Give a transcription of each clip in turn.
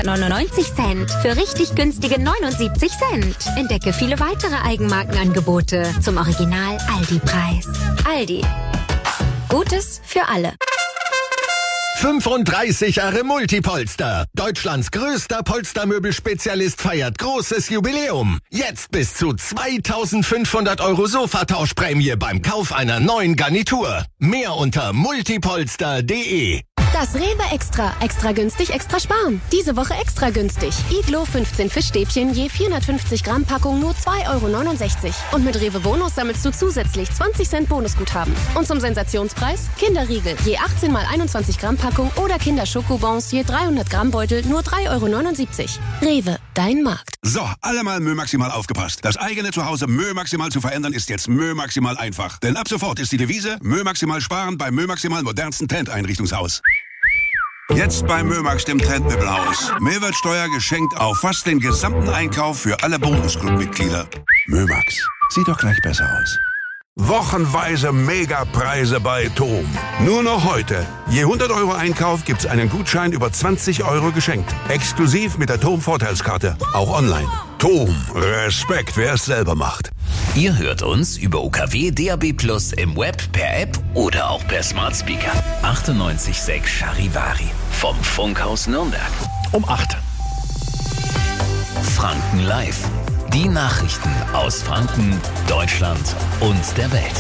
99 Cent für richtig günstige 79 Cent. Entdecke viele weitere Eigenmarkenangebote zum Original Aldi-Preis. Aldi. Gutes für alle. 35 Jahre Multipolster. Deutschlands größter Polstermöbelspezialist feiert großes Jubiläum. Jetzt bis zu 2.500 € Sofatauschprämie beim Kauf einer neuen Garnitur. Mehr unter multipolster.de. Das Rewe Extra günstig, extra sparen. Diese Woche extra günstig. Iglo 15 Fischstäbchen je 450 Gramm Packung nur 2,69 €. Und mit Rewe Bonus sammelst du zusätzlich 20 Cent Bonusguthaben. Und zum Sensationspreis Kinderriegel je 18 mal 21 Gramm Packung oder Kinderschokobons je 300 Gramm Beutel nur 3,79 €. Rewe, dein Markt. So, alle mal Mö Maximal aufgepasst. Das eigene Zuhause Mö Maximal zu verändern ist jetzt Mö Maximal einfach. Denn ab sofort ist die Devise Mö Maximal sparen beim Mö Maximal modernsten Trendeinrichtungshaus. Jetzt bei Mömax, dem Trendmöbelhaus. Mehrwertsteuer geschenkt auf fast den gesamten Einkauf für alle Bonusclub-Mitglieder. Mömax, sieht doch gleich besser aus. Wochenweise Megapreise bei TOM. Nur noch heute. Je 100 € Einkauf gibt's einen Gutschein über 20 € geschenkt. Exklusiv mit der TOM Vorteilskarte. Auch online. TOM. Respekt, wer es selber macht. Ihr hört uns über UKW DAB+ im Web, per App oder auch per Smart Speaker. 98.6 Charivari vom Funkhaus Nürnberg. Um 8. Franken Live. Die Nachrichten aus Franken, Deutschland und der Welt.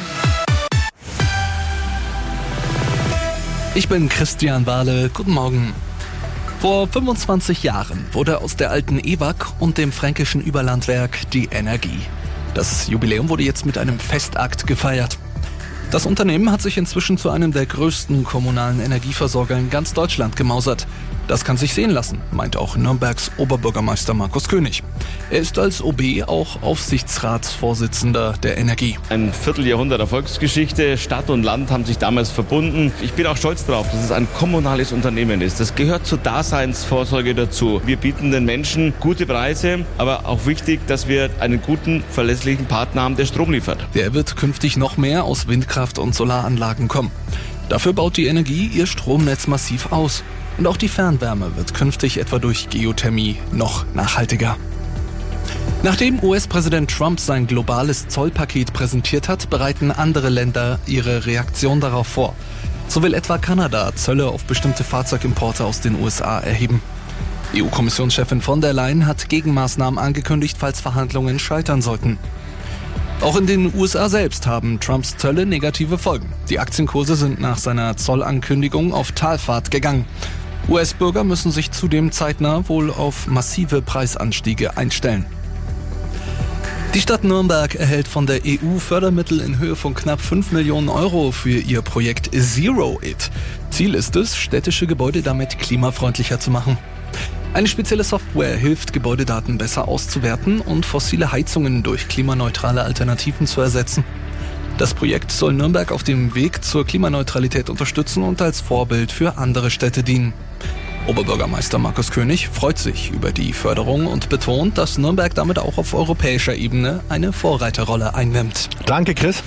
Ich bin Christian Wahle. Guten Morgen. Vor 25 Jahren wurde aus der alten EWAG und dem fränkischen Überlandwerk die Energie. Das Jubiläum wurde jetzt mit einem Festakt gefeiert. Das Unternehmen hat sich inzwischen zu einem der größten kommunalen Energieversorger in ganz Deutschland gemausert. Das kann sich sehen lassen, meint auch Nürnbergs Oberbürgermeister Markus König. Er ist als OB auch Aufsichtsratsvorsitzender der Energie. Ein Vierteljahrhundert Erfolgsgeschichte, Stadt und Land haben sich damals verbunden. Ich bin auch stolz darauf, dass es ein kommunales Unternehmen ist. Das gehört zur Daseinsvorsorge dazu. Wir bieten den Menschen gute Preise, aber auch wichtig, dass wir einen guten, verlässlichen Partner haben, der Strom liefert. Der wird künftig noch mehr aus Windkraft und Solaranlagen kommen. Dafür baut die Energie ihr Stromnetz massiv aus. Und auch die Fernwärme wird künftig etwa durch Geothermie noch nachhaltiger. Nachdem US-Präsident Trump sein globales Zollpaket präsentiert hat, bereiten andere Länder ihre Reaktion darauf vor. So will etwa Kanada Zölle auf bestimmte Fahrzeugimporte aus den USA erheben. EU-Kommissionschefin von der Leyen hat Gegenmaßnahmen angekündigt, falls Verhandlungen scheitern sollten. Auch in den USA selbst haben Trumps Zölle negative Folgen. Die Aktienkurse sind nach seiner Zollankündigung auf Talfahrt gegangen. US-Bürger müssen sich zudem zeitnah wohl auf massive Preisanstiege einstellen. Die Stadt Nürnberg erhält von der EU Fördermittel in Höhe von knapp 5 Millionen € für ihr Projekt Zero It. Ziel ist es, städtische Gebäude damit klimafreundlicher zu machen. Eine spezielle Software hilft, Gebäudedaten besser auszuwerten und fossile Heizungen durch klimaneutrale Alternativen zu ersetzen. Das Projekt soll Nürnberg auf dem Weg zur Klimaneutralität unterstützen und als Vorbild für andere Städte dienen. Oberbürgermeister Markus König freut sich über die Förderung und betont, dass Nürnberg damit auch auf europäischer Ebene eine Vorreiterrolle einnimmt. Danke, Chris.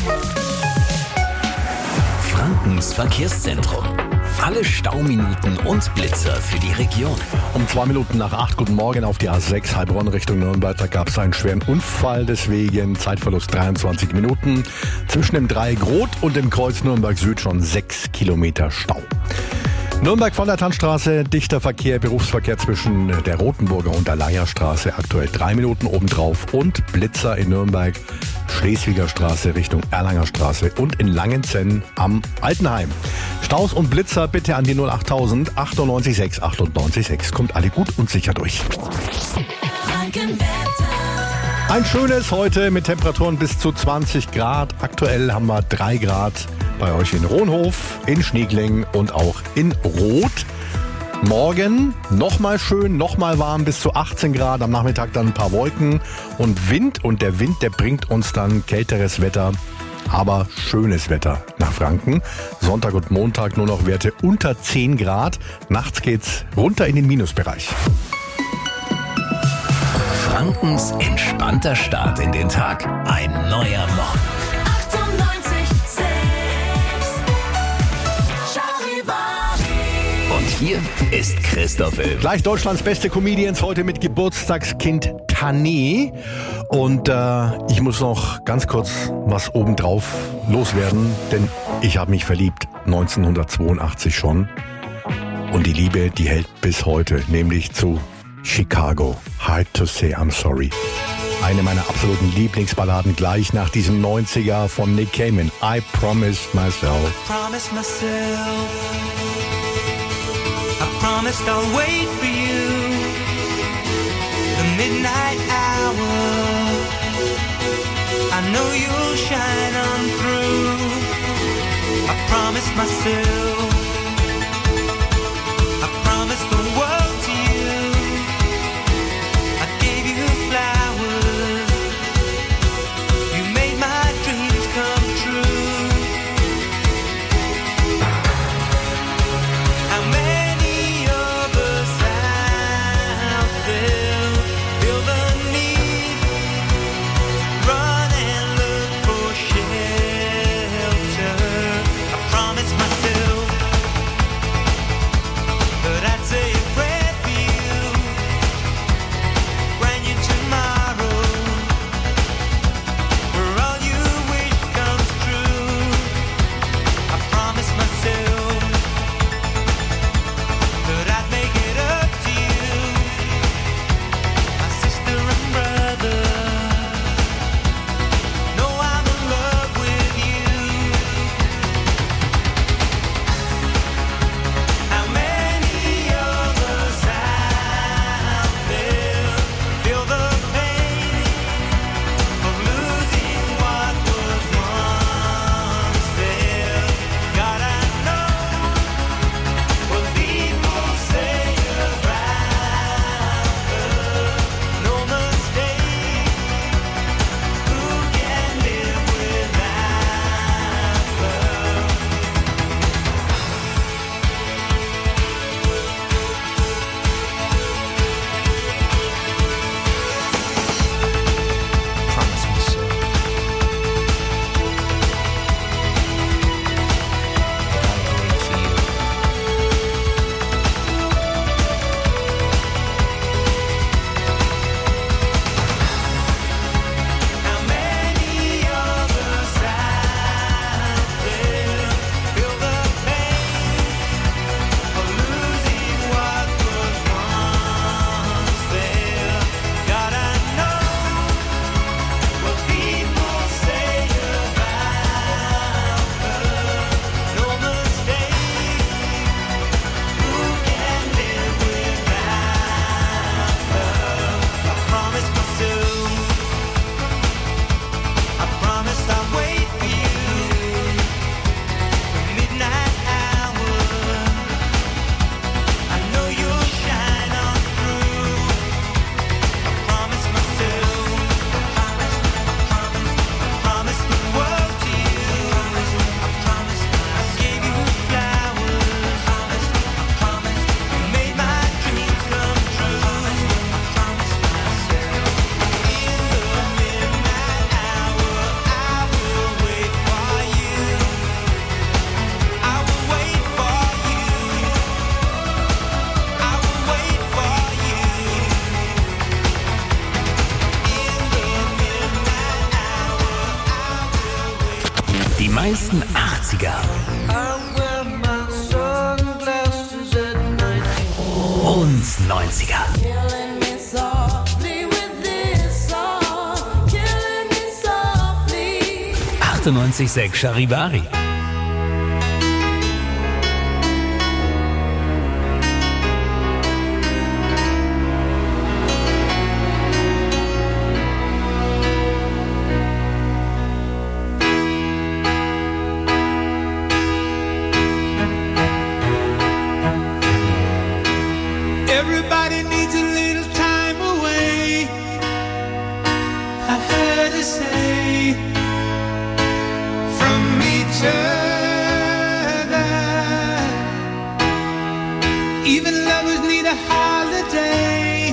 Frankens Verkehrszentrum. Alle Stauminuten und Blitzer für die Region. Um 2 Minuten nach 8, guten Morgen auf die A6 Heilbronn Richtung Nürnberg. Da gab es einen schweren Unfall, deswegen Zeitverlust 23 Minuten. Zwischen dem Dreieck Rot und dem Kreuz Nürnberg Süd schon 6 Kilometer Stau. Nürnberg von der Tannstraße, dichter Verkehr, Berufsverkehr zwischen der Rotenburger und der Leierstraße, aktuell 3 Minuten obendrauf und Blitzer in Nürnberg, Schleswiger Straße Richtung Erlanger Straße und in Langenzenn am Altenheim. Staus und Blitzer bitte an die 08000 98 6 98 6. Kommt alle gut und sicher durch. Ein schönes heute mit Temperaturen bis zu 20 Grad. Aktuell haben wir 3 Grad bei euch in Ronhof, in Schniegling und auch in Roth. Morgen nochmal schön, nochmal warm, bis zu 18 Grad. Am Nachmittag dann ein paar Wolken und Wind. Und der Wind, der bringt uns dann kälteres Wetter, aber schönes Wetter nach Franken. Sonntag und Montag nur noch Werte unter 10 Grad. Nachts geht's runter in den Minusbereich. Frankens entspannter Start in den Tag. Ein neuer Morgen. Und Hier ist Christoph Ilm. Gleich Deutschlands beste Comedians, heute mit Geburtstagskind Tané. Und ich muss noch ganz kurz was obendrauf loswerden, denn ich habe mich verliebt, 1982 schon. Und die Liebe, die hält bis heute, nämlich zu Chicago. Hard to say I'm sorry. Eine meiner absoluten Lieblingsballaden gleich nach diesem 90er von Nick Cayman. I promised myself. I promised I'll wait for you. The midnight hour. I know you'll shine on through. I promised myself. I promised the world to you. I gave you flowers. You made my dreams come true. How many of us out there feel the need to run and look for shelter? I promised myself that I'd say a prayer for you when you tomorrow, where all you wish comes true. I promised myself that I'd make it up to you, my sister and brother. Know I'm in love with you. How many of us out there feel the pain of losing what was once there? God, I know what people say around us. No mistake. Who can live without love? Promise me so. I'll wait for you. How many of us out there feel the pain of losing what was once there? God, I know what people say about love. No mistake. Who can live without love? I promised myself. I promised I'd wait for you. The midnight hour. I know you'll shine on through. I promised myself. I promised the world to you. I promised I gave you flowers. I promised you made my dreams come true. I promised myself. In the midnight hour, I will wait for you. I will wait for you. I will wait for you. In the midnight hour, Die meisten 80er I wear my sunglasses at night. und 90er. Killing me softly with this song. Killing me softly. 98,6 Charivari. Everybody needs a little time away. I heard her say from each other. Even lovers need a holiday.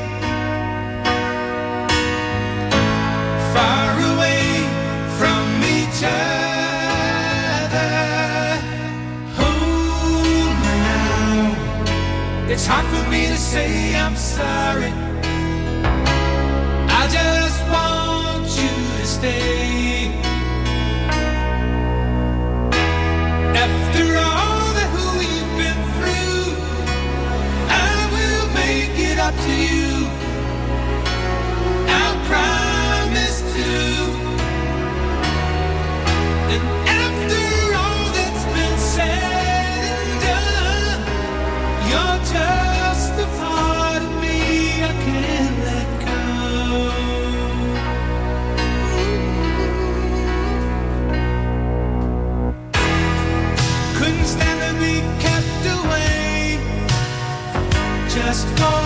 Far away from each other. Hold me now.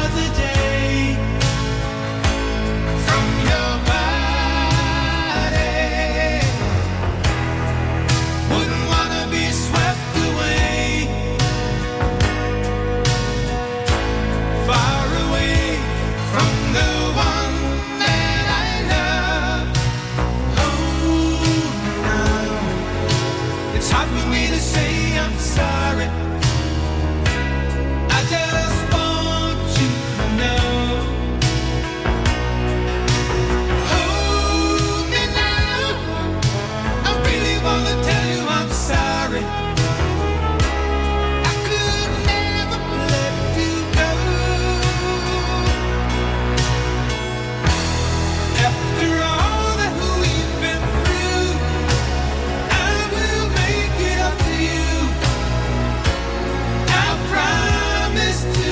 another day from your body. Wouldn't wanna be swept away, far away from the one that I love. Oh, now it's hard for me to say I'm sorry. I just want you to know. Hold me now. I really wanna tell you I'm sorry. I could never let you go. After all that we've been through, I will make it up to you. I promise to.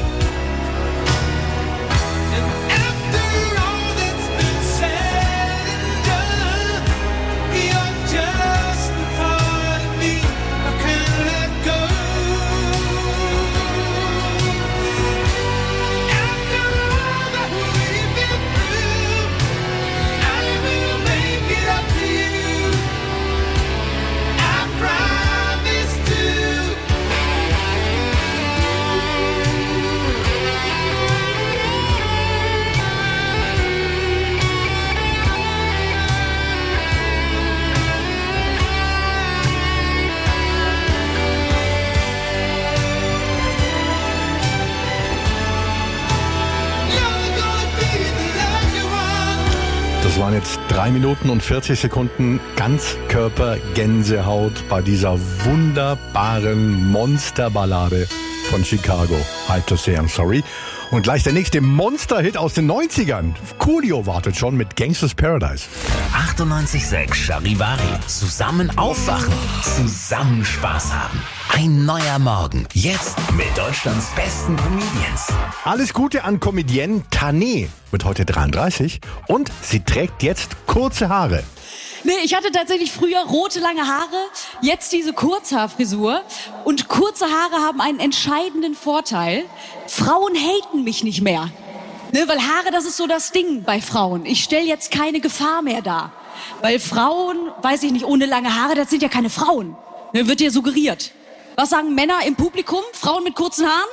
And after all that's been said and done, you're just a part of me I can't let go. After all that we've been through, I will make it up to you. I promise to. Das waren jetzt 3 Minuten und 40 Sekunden Ganzkörper-Gänsehaut bei dieser wunderbaren Monsterballade von Chicago. Hard to say I'm sorry. Und gleich der nächste Monster-Hit aus den 90ern. Coolio wartet schon mit Gangsters Paradise. 98.6 Charivari. Zusammen aufwachen, zusammen Spaß haben. Ein neuer Morgen. Jetzt mit Deutschlands besten Comedians. Alles Gute an Comedienne Tané. Wird heute 33 und sie trägt jetzt kurze Haare. Nee, ich hatte tatsächlich früher rote, lange Haare, jetzt diese Kurzhaarfrisur. Und kurze Haare haben einen entscheidenden Vorteil. Frauen haten mich nicht mehr. Ne, weil Haare, das ist so das Ding bei Frauen. Ich stelle jetzt keine Gefahr mehr dar. Weil Frauen, weiß ich nicht, ohne lange Haare, das sind ja keine Frauen. Ne, wird dir suggeriert. Was sagen Männer im Publikum? Frauen mit kurzen Haaren?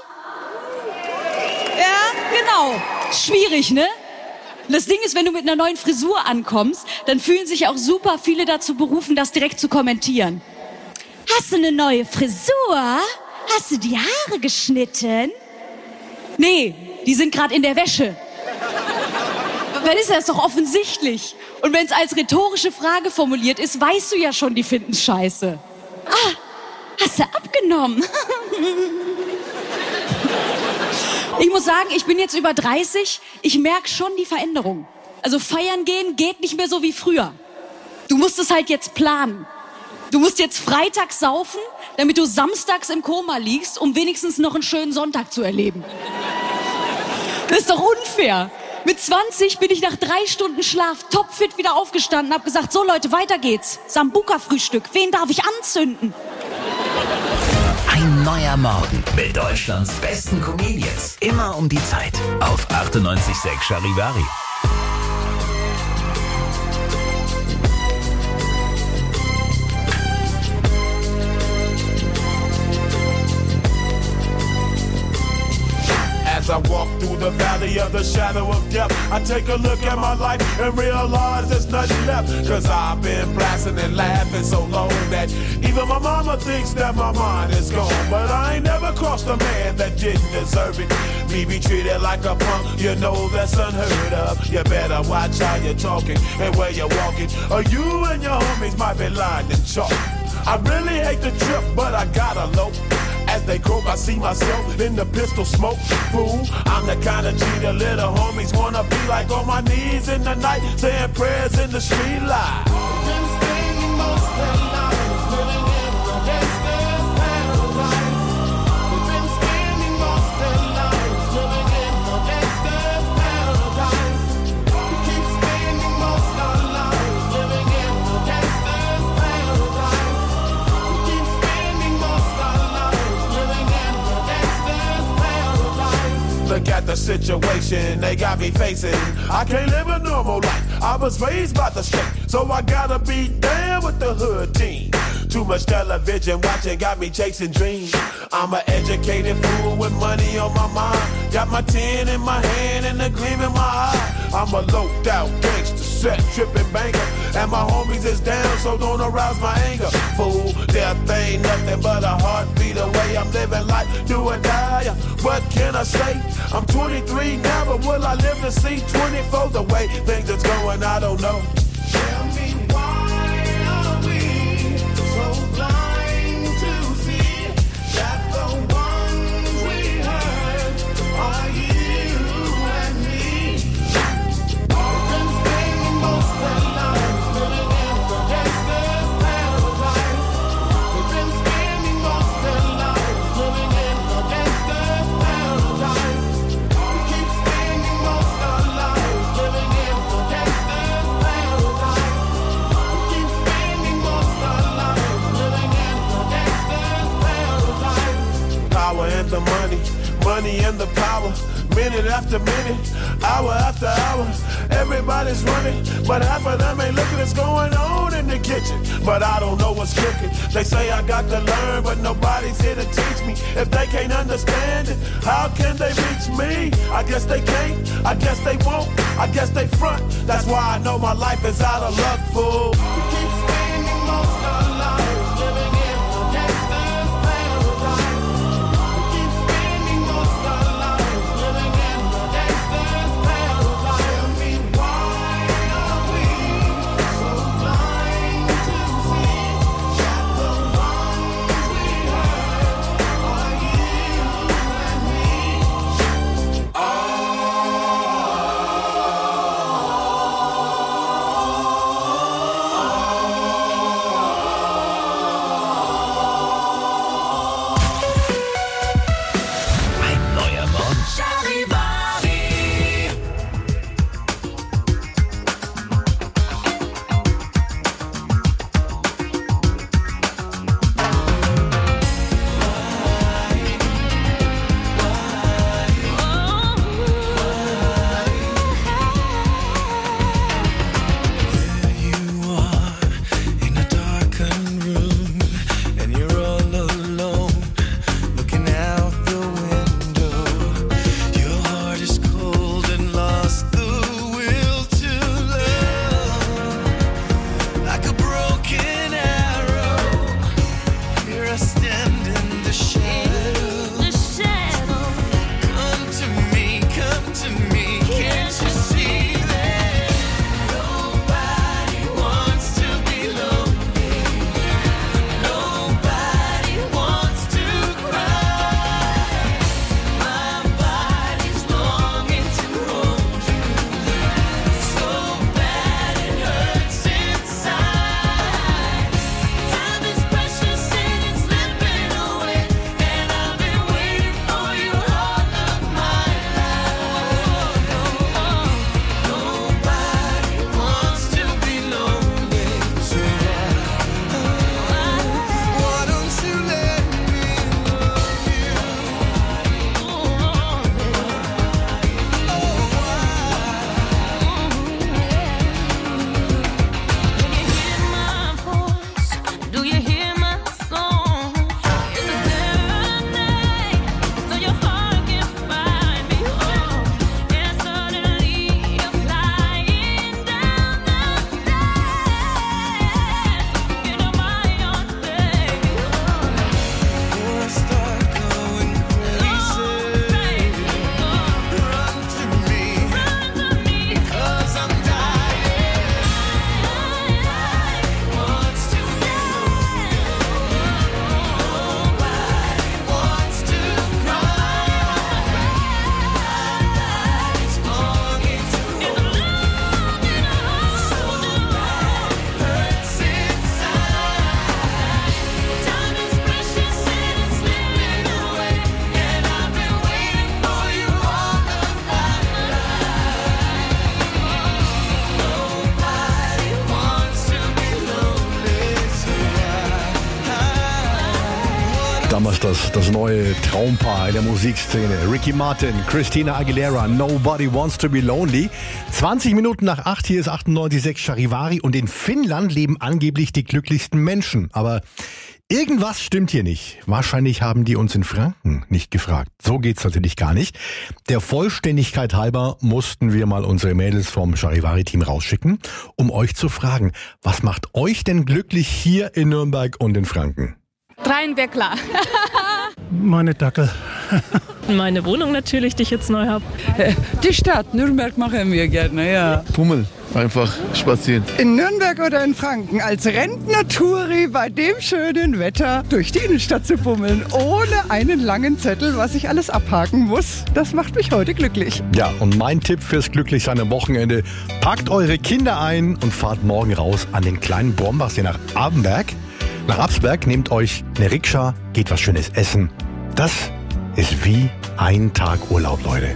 Ja, genau. Schwierig, ne? Das Ding ist, wenn du mit einer neuen Frisur ankommst, dann fühlen sich auch super viele dazu berufen, das direkt zu kommentieren. Hast du eine neue Frisur? Hast du die Haare geschnitten? Nee, die sind gerade in der Wäsche. Dann ist das doch offensichtlich. Und wenn es als rhetorische Frage formuliert ist, weißt du ja schon, die finden's scheiße. Ah, hast du abgenommen? Ich muss sagen, ich bin jetzt über 30, ich merke schon die Veränderung. Also feiern gehen geht nicht mehr so wie früher. Du musst es halt jetzt planen. Du musst jetzt freitags saufen, damit du samstags im Koma liegst, um wenigstens noch einen schönen Sonntag zu erleben. Das ist doch unfair. Mit 20 bin ich nach 3 Stunden Schlaf topfit wieder aufgestanden, hab gesagt, so Leute, weiter geht's. Sambuka-Frühstück, wen darf ich anzünden? Ein neuer Morgen mit Deutschlands besten Comedians. Immer um die Zeit auf 98.6 Charivari. As I walk through the valley of the shadow of death, I take a look at my life and realize there's nothing left. Cause I've been blasting and laughing so long that even my mama thinks that my mind is gone. But I ain't never crossed a man that didn't deserve it. Me be treated like a punk, you know that's unheard of. You better watch how you're talking and where you're walking, or you and your homies might be lying in chalk. I really hate the trip, but I gotta low. As they croak, I see myself in the pistol smoke. Fool, I'm the kind of G the little homies wanna be like, on my knees in the night, saying prayers in the street light. Been spending most of their lives living in the gangster's paradise. We've been spending most of their lives living in the gangster's paradise. We keep spending most of our lives living in the gangster's paradise. We keep spending most of our lives. Look at the the situation they got me facing. I can't live a normal life. I was raised by the state, so I gotta be down with the hood team. Too much television watching got me chasing dreams. I'm an educated fool with money on my mind. Got my 10 in my hand and a gleam in my eye. I'm a loped out gangster, set tripping banker. And my homies is down, so don't arouse my anger. Fool, death ain't nothing but a heartbeat away. I'm living life, do or die. What can I say? I'm 23 now, but will I live to see 24? The way things is going, I don't know. Tell me why are we so blind to see that the ones we hurt are you and me? We've been spending most of our lives living in the gangster's paradise. We've been spending most of our lives living in the gangster's paradise. We keep spending most of our lives living in the gangster's paradise. We keep spending most of our lives living in the gangster's paradise. Power and the money, money and the power. Minute after minute, hour after hour, everybody's running, but half of them ain't looking what's going on in the kitchen. But I don't know what's cooking. They say I got to learn, but nobody's here to teach me. If they can't understand it, how can they reach me? I guess they can't, I guess they won't, I guess they front. That's why I know my life is out of luck, fool. We keep spending most of our lives living in the gangster's paradise. We keep spending most of our lives living in the gangster's paradise. Tell me why are we so blind to see that the ones we hurt are you and me? das neue Traumpaar in der Musikszene. Ricky Martin, Christina Aguilera, Nobody Wants to be Lonely. 20 Minuten nach 8, hier ist 98,6 Charivari und in Finnland leben angeblich die glücklichsten Menschen. Aber irgendwas stimmt hier nicht. Wahrscheinlich haben die uns in Franken nicht gefragt. So geht's natürlich gar nicht. Der Vollständigkeit halber mussten wir mal unsere Mädels vom Charivari-Team rausschicken, um euch zu fragen, was macht euch denn glücklich hier in Nürnberg und in Franken? Dreien wäre klar. Meine Dackel. Meine Wohnung natürlich, die ich jetzt neu habe. Die Stadt Nürnberg machen wir gerne, ja. Pummeln, einfach spazieren. In Nürnberg oder in Franken als Rentner-Touri bei dem schönen Wetter durch die Innenstadt zu bummeln, ohne einen langen Zettel, was ich alles abhaken muss. Das macht mich heute glücklich. Ja, und mein Tipp fürs Glücklichsein am Wochenende: Packt eure Kinder ein und fahrt morgen raus an den kleinen Brombachsee nach Abenberg. Nach Absberg, nehmt euch eine Rikscha, geht was Schönes essen. Das ist wie ein Tag Urlaub, Leute.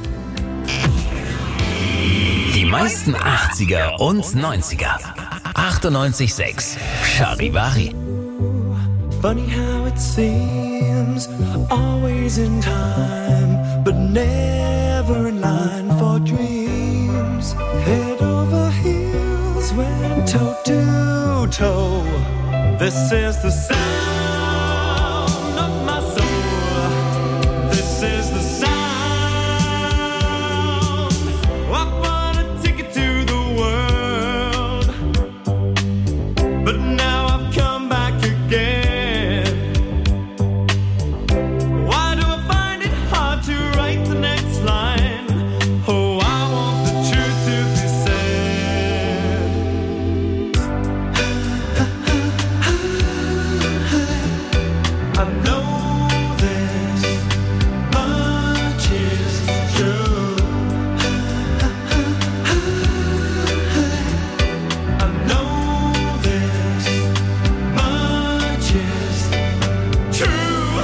Die meisten 80er und 90er. 98,6 Charivari. Funny how it seems, always in time, but never in line for dreams. Head over heels, went toe to toe. This is the sound of my soul. This is the sound. I bought a ticket to the world, but now I've come back again. Why do I find it hard to write the next line? Oh, I want the truth to be said. I know this much is true. I know this much is true.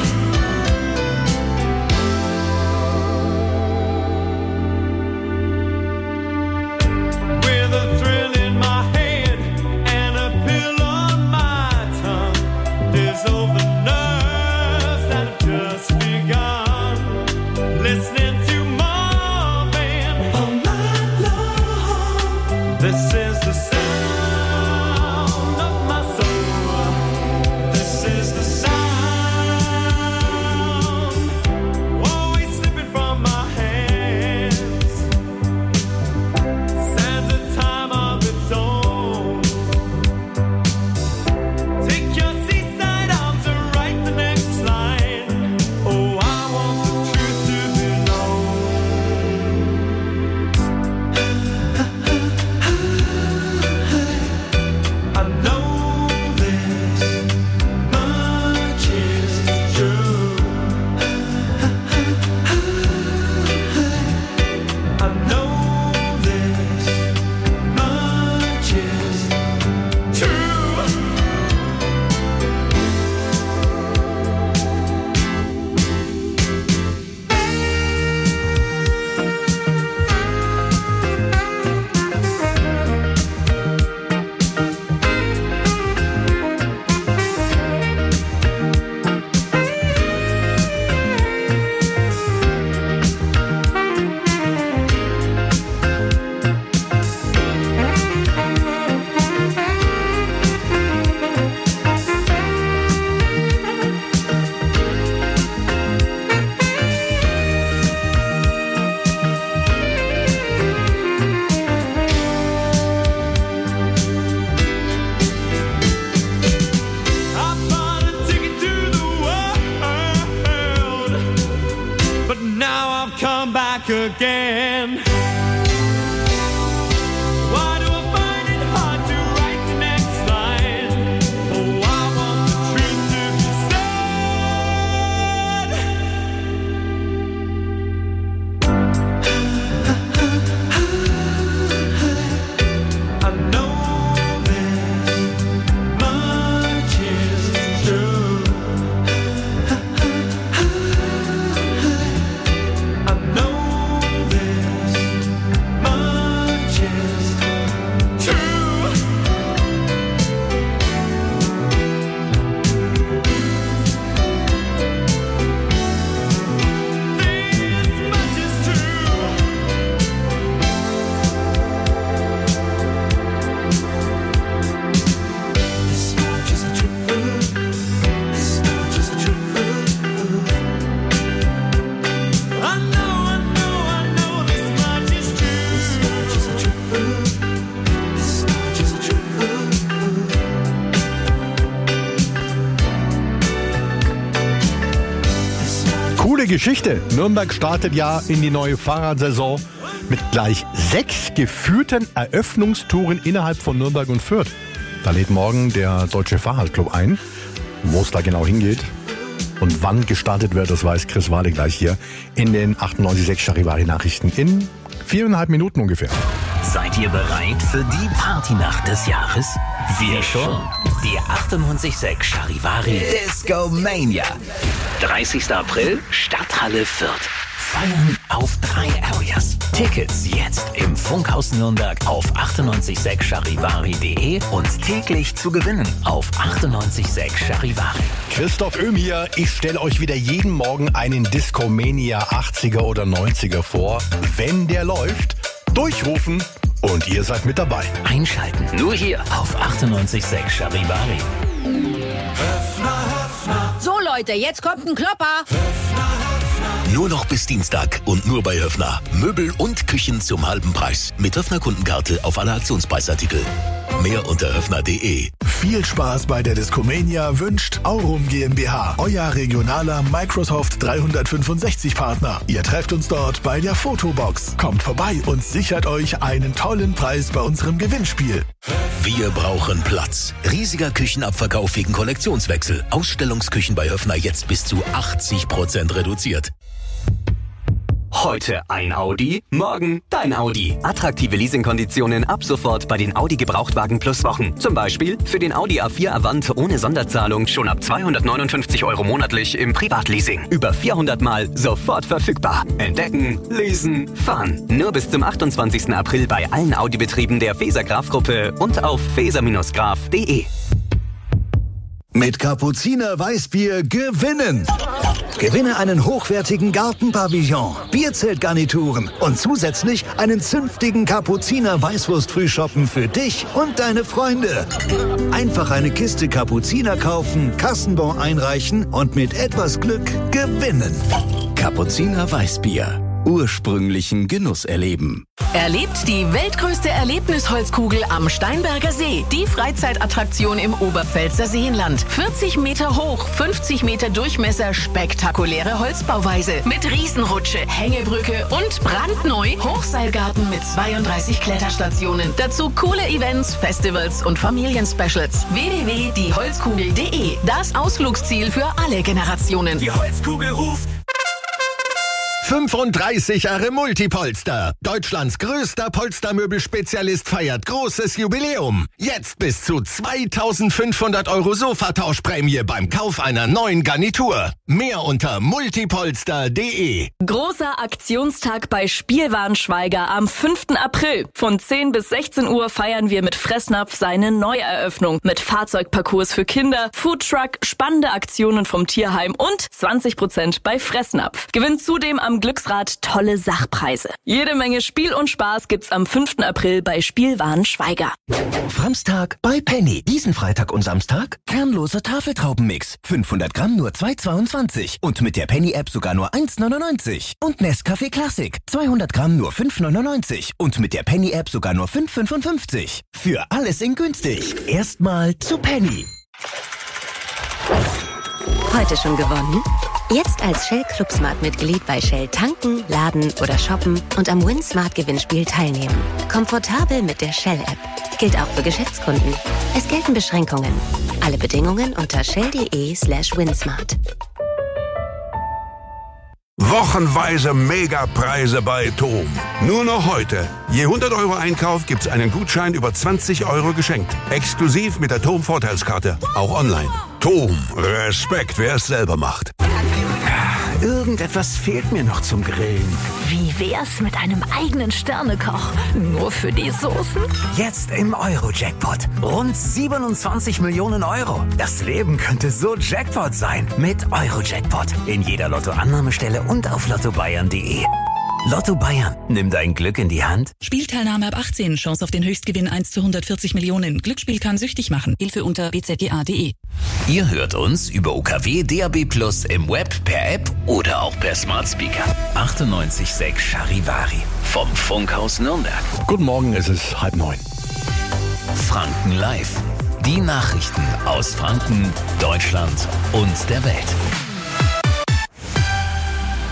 With a thrill in my head and a pill on my tongue, there's over nerves that have just begun. Listening to Marvin all night long. This is the sound of my soul. This is the sound. Always slipping from my hands. Stands a time of its own. Take your seaside arms and write the next line. Oh, I want the truth to be known. I know this much is true. I know this much is true. I bought a ticket to the world, but now I've come back again. Why do I find it hard to write the next line? Oh, I want the truth to be said. I know this much is true. I know this Gute Geschichte. Nürnberg startet ja in die neue Fahrradsaison mit gleich 6 geführten Eröffnungstouren innerhalb von Nürnberg und Fürth. Da lädt morgen der Deutsche Fahrradclub ein. Wo es da genau hingeht und wann gestartet wird, das weiß Chris Wahle gleich hier in den 98.6 Charivari-Nachrichten in 4,5 Minuten ungefähr. Seid ihr bereit für die Partynacht des Jahres? Wir schon. Die 98.6 Charivari Disco Mania. 30. April, Stadthalle Fürth. Feiern auf 3 Areas. Tickets jetzt im Funkhaus Nürnberg auf 986charivari.de und täglich zu gewinnen auf 98.6 Charivari. Christoph Öhm hier. Ich stelle euch wieder jeden Morgen einen Discomania 80er oder 90er vor. Wenn der läuft, durchrufen und ihr seid mit dabei. Einschalten. Nur hier auf 98.6 Charivari. So Leute, jetzt kommt ein Klopper. Nur noch bis Dienstag und nur bei Höffner. Möbel und Küchen zum halben Preis. Mit Höffner-Kundenkarte auf alle Aktionspreisartikel. Mehr unter höffner.de. Viel Spaß bei der Discomania wünscht Aurum GmbH, euer regionaler Microsoft 365 Partner. Ihr trefft uns dort bei der Fotobox. Kommt vorbei und sichert euch einen tollen Preis bei unserem Gewinnspiel. Wir brauchen Platz. Riesiger Küchenabverkauf wegen Kollektionswechsel. Ausstellungsküchen bei Höffner jetzt bis zu 80% reduziert. Heute ein Audi, morgen dein Audi. Attraktive Leasingkonditionen ab sofort bei den Audi Gebrauchtwagen Plus Wochen. Zum Beispiel für den Audi A4 Avant ohne Sonderzahlung schon ab 259 € monatlich im Privatleasing. Über 400 Mal sofort verfügbar. Entdecken, leasen, fahren. Nur bis zum 28. April bei allen Audi-Betrieben der Feser Graf Gruppe und auf feser-graf.de. Mit Kapuziner Weißbier gewinnen. Gewinne einen hochwertigen Gartenpavillon, Bierzeltgarnituren und zusätzlich einen zünftigen Kapuziner Weißwurst-Frühschoppen für dich und deine Freunde. Einfach eine Kiste Kapuziner kaufen, Kassenbon einreichen und mit etwas Glück gewinnen. Kapuziner Weißbier. Ursprünglichen Genuss erleben. Erlebt die weltgrößte Erlebnisholzkugel am Steinberger See. Die Freizeitattraktion im Oberpfälzer Seenland. 40 Meter hoch, 50 Meter Durchmesser, spektakuläre Holzbauweise mit Riesenrutsche, Hängebrücke und brandneu Hochseilgarten mit 32 Kletterstationen. Dazu coole Events, Festivals und Familienspecials. www.dieholzkugel.de. Das Ausflugsziel für alle Generationen. Die Holzkugel ruft. 35 Jahre Multipolster. Deutschlands größter Polstermöbelspezialist feiert großes Jubiläum. Jetzt bis zu 2.500 € Sofatauschprämie beim Kauf einer neuen Garnitur. Mehr unter multipolster.de. Großer Aktionstag bei Spielwarenschweiger am 5. April. Von 10 bis 16 Uhr feiern wir mit Fressnapf seine Neueröffnung. Mit Fahrzeugparcours für Kinder, Foodtruck, spannende Aktionen vom Tierheim und 20% bei Fressnapf. Gewinnt zudem am Glücksrad tolle Sachpreise. Jede Menge Spiel und Spaß gibt's am 5. April bei Spielwarenschweiger. Framstag bei Penny. Diesen Freitag und Samstag kernloser Tafeltraubenmix. 500 Gramm nur 2,22. Und mit der Penny-App sogar nur 1,99. Und Nescafé Classic. 200 Gramm nur 5,99. Und mit der Penny-App sogar nur 5,55. Für alles in günstig. Erstmal zu Penny. Heute schon gewonnen? Jetzt als Shell Club Smart Mitglied bei Shell tanken, laden oder shoppen und am Win Smart Gewinnspiel teilnehmen. Komfortabel mit der Shell App. Gilt auch für Geschäftskunden. Es gelten Beschränkungen. Alle Bedingungen unter shell.de/winsmart. Wochenweise Megapreise bei TOM. Nur noch heute. Je 100 € Einkauf gibt's einen Gutschein über 20 € geschenkt. Exklusiv mit der TOM Vorteilskarte. Auch online. TOM. Respekt, wer es selber macht. Irgendetwas fehlt mir noch zum Grillen. Wie wär's mit einem eigenen Sternekoch? Nur für die Soßen? Jetzt im Euro-Jackpot. Rund 27 Millionen €. Das Leben könnte so Jackpot sein. Mit Euro-Jackpot. In jeder Lottoannahmestelle und auf lottobayern.de. Lotto Bayern. Nimm dein Glück in die Hand. Spielteilnahme ab 18. Chance auf den Höchstgewinn 1 zu 140 Millionen. Glücksspiel kann süchtig machen. Hilfe unter bzga.de. Ihr hört uns über UKW DAB+ im Web, per App oder auch per Smart Speaker. 98.6 Charivari vom Funkhaus Nürnberg. Guten Morgen, es ist 8:30. Franken Live. Die Nachrichten aus Franken, Deutschland und der Welt.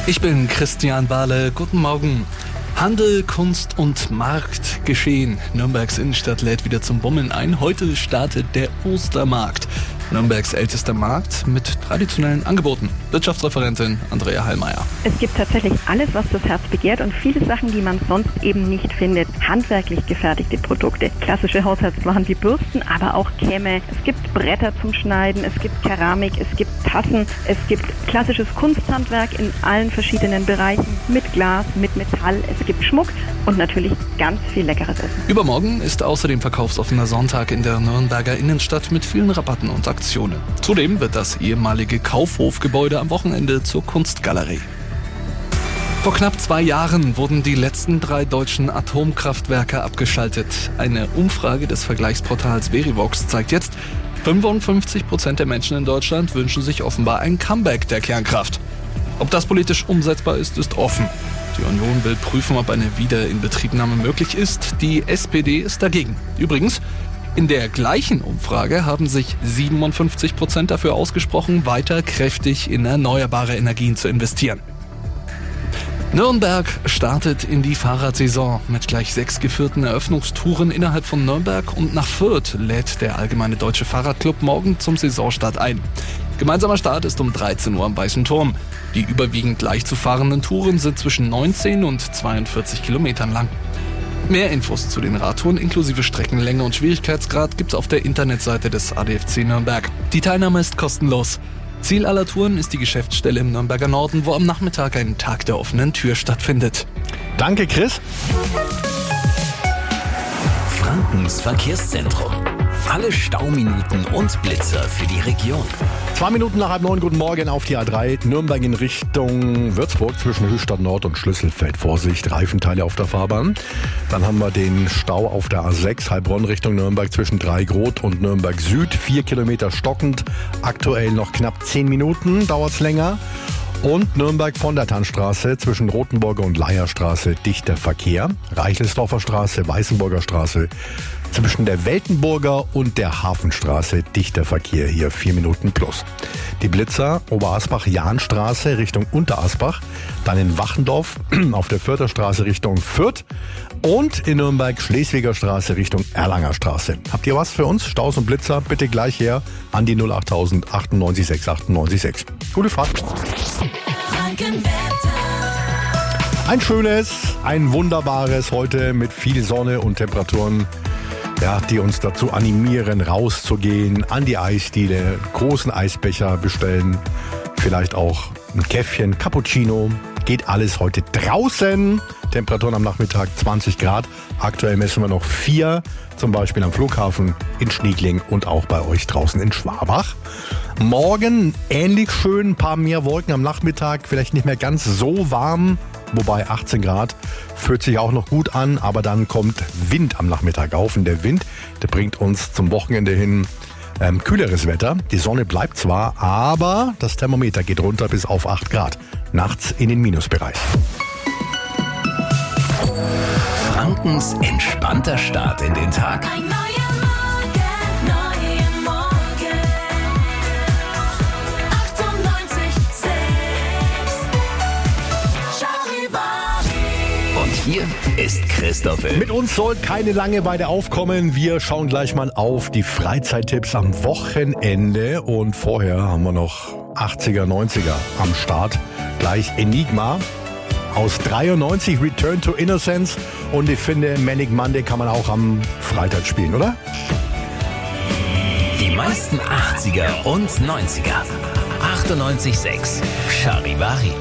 Ich bin Christian Bahle. Guten Morgen. Handel, Kunst und Marktgeschehen. Nürnbergs Innenstadt lädt wieder zum Bummeln ein. Heute startet der Ostermarkt. Nürnbergs ältester Markt mit traditionellen Angeboten. Wirtschaftsreferentin Andrea Hallmeier. Es gibt tatsächlich alles, was das Herz begehrt und viele Sachen, die man sonst eben nicht findet. Handwerklich gefertigte Produkte, klassische Haushaltswaren wie Bürsten, aber auch Kämme. Es gibt Bretter zum Schneiden, es gibt Keramik, es gibt Tassen, es gibt klassisches Kunsthandwerk in allen verschiedenen Bereichen mit Glas, mit Metall. Es gibt Schmuck und natürlich ganz viel leckeres Essen. Übermorgen ist außerdem verkaufsoffener Sonntag in der Nürnberger Innenstadt mit vielen Rabatten und Aktionen. Zudem wird das ehemalige Kaufhofgebäude am Wochenende zur Kunstgalerie. Vor knapp 2 Jahren wurden die letzten 3 deutschen Atomkraftwerke abgeschaltet. Eine Umfrage des Vergleichsportals Verivox zeigt jetzt, 55% der Menschen in Deutschland wünschen sich offenbar ein Comeback der Kernkraft. Ob das politisch umsetzbar ist, ist offen. Die Union will prüfen, ob eine Wiederinbetriebnahme möglich ist. Die SPD ist dagegen. Übrigens, in der gleichen Umfrage haben sich 57% dafür ausgesprochen, weiter kräftig in erneuerbare Energien zu investieren. Nürnberg startet in die Fahrradsaison. Mit gleich 6 geführten Eröffnungstouren innerhalb von Nürnberg und nach Fürth lädt der Allgemeine Deutsche Fahrradclub morgen zum Saisonstart ein. Gemeinsamer Start ist um 13 Uhr am Weißen Turm. Die überwiegend leicht zu fahrenden Touren sind zwischen 19 und 42 Kilometern lang. Mehr Infos zu den Radtouren inklusive Streckenlänge und Schwierigkeitsgrad gibt's auf der Internetseite des ADFC Nürnberg. Die Teilnahme ist kostenlos. Ziel aller Touren ist die Geschäftsstelle im Nürnberger Norden, wo am Nachmittag ein Tag der offenen Tür stattfindet. Danke, Chris. Frankens Verkehrszentrum. Alle Stauminuten und Blitzer für die Region. 2 Minuten nach 8:30, guten Morgen auf die A3, Nürnberg in Richtung Würzburg zwischen Höchstadt Nord und Schlüsselfeld. Vorsicht, Reifenteile auf der Fahrbahn. Dann haben wir den Stau auf der A6, Heilbronn Richtung Nürnberg zwischen Dreigroth und Nürnberg Süd. 4 Kilometer stockend, aktuell noch knapp 10 Minuten, dauert's länger. Und Nürnberg von der Tannstraße zwischen Rothenburger und Leierstraße dichter Verkehr. Reichelsdorfer Straße, Weißenburger Straße zwischen der Weltenburger und der Hafenstraße dichter Verkehr, hier 4 Minuten plus. Die Blitzer Oberasbach-Jahnstraße Richtung Unterasbach, dann in Wachendorf auf der Fürther Straße Richtung Fürth und in Nürnberg Schleswiger Straße Richtung Erlanger Straße. Habt ihr was für uns? Staus und Blitzer bitte gleich her an die 08000 98 6 98 6. Gute Fahrt. Ein schönes, ein wunderbares heute mit viel Sonne und Temperaturen, ja, die uns dazu animieren, rauszugehen, an die Eisdiele, großen Eisbecher bestellen, vielleicht auch ein Käffchen, Cappuccino. Geht alles heute draußen. Temperaturen am Nachmittag 20 Grad. Aktuell messen wir noch 4, zum Beispiel am Flughafen in Schniegling und auch bei euch draußen in Schwabach. Morgen ähnlich schön, ein paar mehr Wolken am Nachmittag, vielleicht nicht mehr ganz so warm, wobei 18 Grad fühlt sich auch noch gut an, aber dann kommt Wind am Nachmittag auf und der Wind, der bringt uns zum Wochenende hin kühleres Wetter. Die Sonne bleibt zwar, aber das Thermometer geht runter bis auf 8 Grad. Nachts in den Minusbereich. Frankens entspannter Start in den Tag. Hier ist Christoph. Mit uns soll keine Langeweile aufkommen. Wir schauen gleich mal auf die Freizeittipps am Wochenende. Und vorher haben wir noch 80er, 90er am Start. Gleich Enigma aus 93, Return to Innocence. Und ich finde, Manic Monday kann man auch am Freitag spielen, oder? Die meisten 80er und 90er. 98,6 Charivari.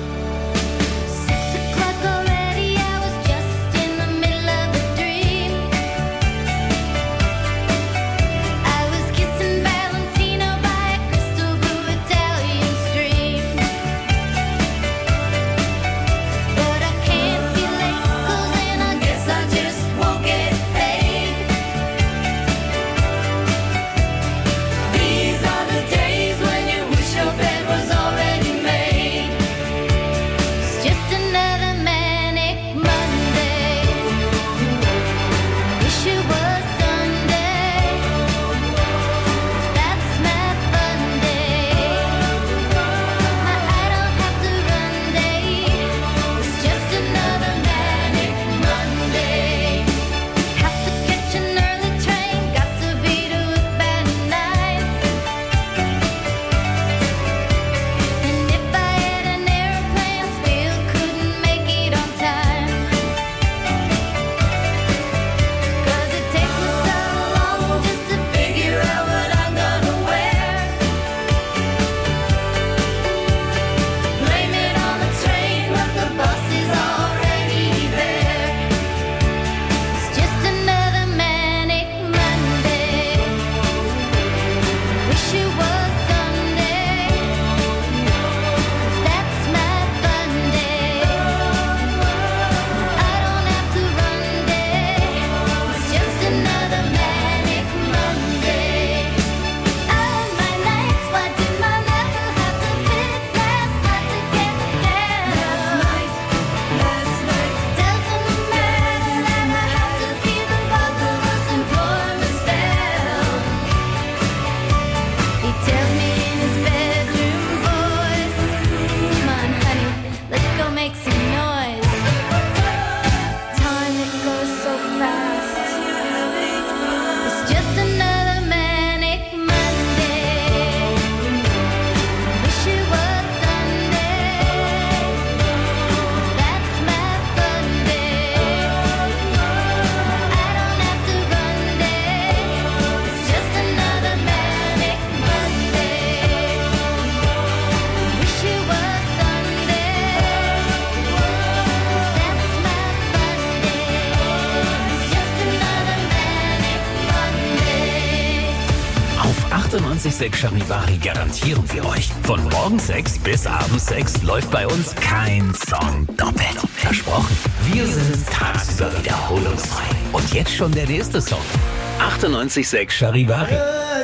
98,6 Charivari garantieren wir euch. Von morgens 6 bis abends 6 läuft bei uns kein Song doppelt. Versprochen. Wir sind tagsüber wiederholungsfrei. Und jetzt schon der nächste Song. 98,6 Charivari.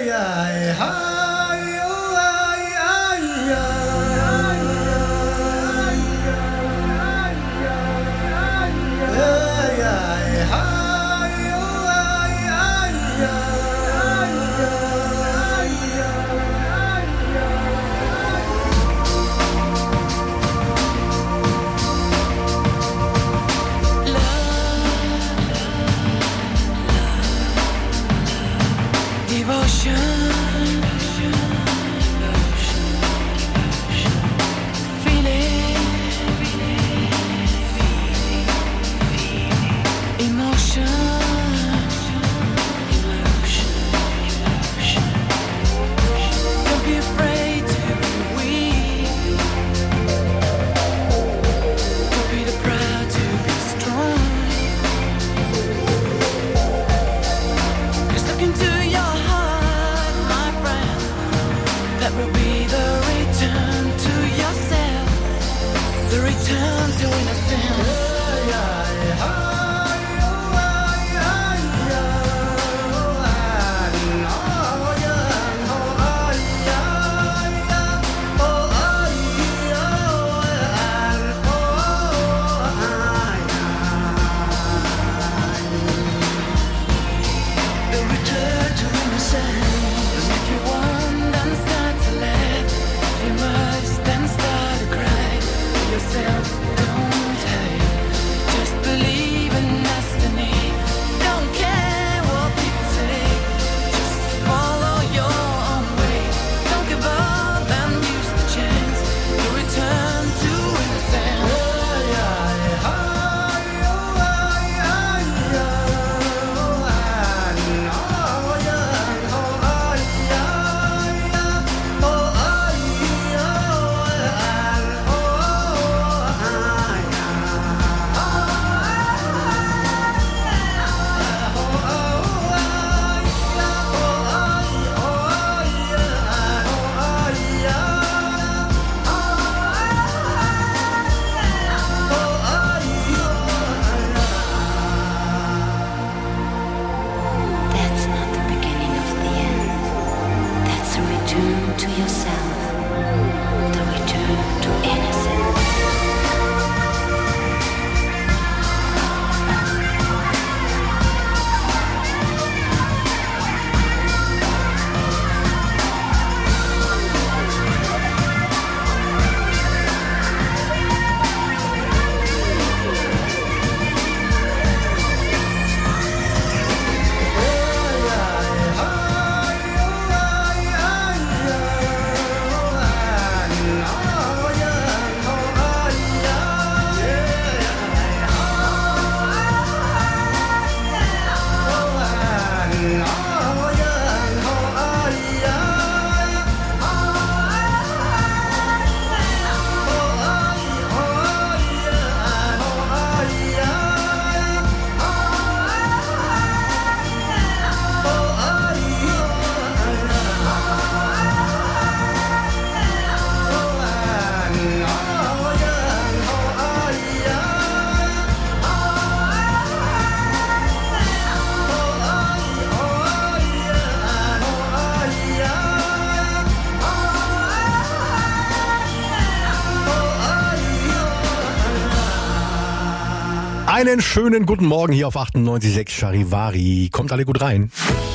Einen schönen guten Morgen hier auf 98,6 Charivari. Kommt alle gut rein.